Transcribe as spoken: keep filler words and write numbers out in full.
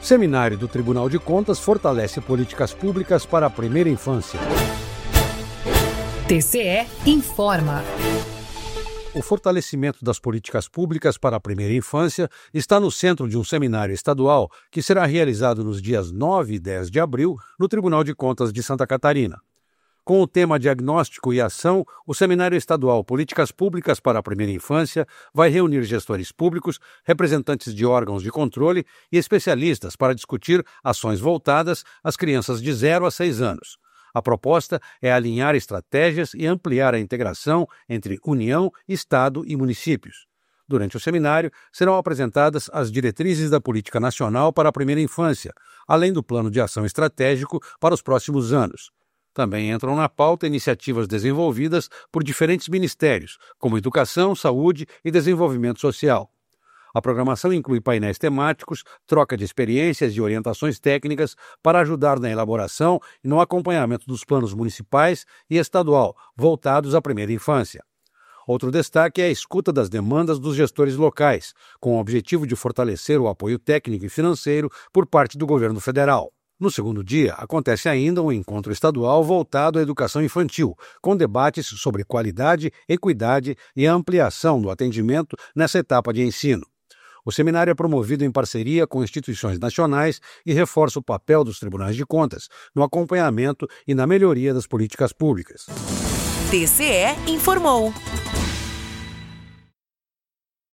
Seminário do Tribunal de Contas fortalece políticas públicas para a primeira infância. T C E informa. O fortalecimento das políticas públicas para a primeira infância está no centro de um seminário estadual que será realizado nos dias nove e dez de abril no Tribunal de Contas de Santa Catarina. Com o tema Diagnóstico e Ação, o Seminário Estadual Políticas Públicas para a Primeira Infância vai reunir gestores públicos, representantes de órgãos de controle e especialistas para discutir ações voltadas às crianças de zero a seis anos. A proposta é alinhar estratégias e ampliar a integração entre União, Estado e municípios. Durante o seminário, serão apresentadas as diretrizes da Política Nacional para a Primeira Infância, além do Plano de Ação Estratégico para os próximos anos. Também entram na pauta iniciativas desenvolvidas por diferentes ministérios, como Educação, Saúde e Desenvolvimento Social. A programação inclui painéis temáticos, troca de experiências e orientações técnicas para ajudar na elaboração e no acompanhamento dos planos municipais e estadual voltados à primeira infância. Outro destaque é a escuta das demandas dos gestores locais, com o objetivo de fortalecer o apoio técnico e financeiro por parte do governo federal. No segundo dia, acontece ainda um encontro estadual voltado à educação infantil, com debates sobre qualidade, equidade e a ampliação do atendimento nessa etapa de ensino. O seminário é promovido em parceria com instituições nacionais e reforça o papel dos tribunais de contas no acompanhamento e na melhoria das políticas públicas. T C E informou.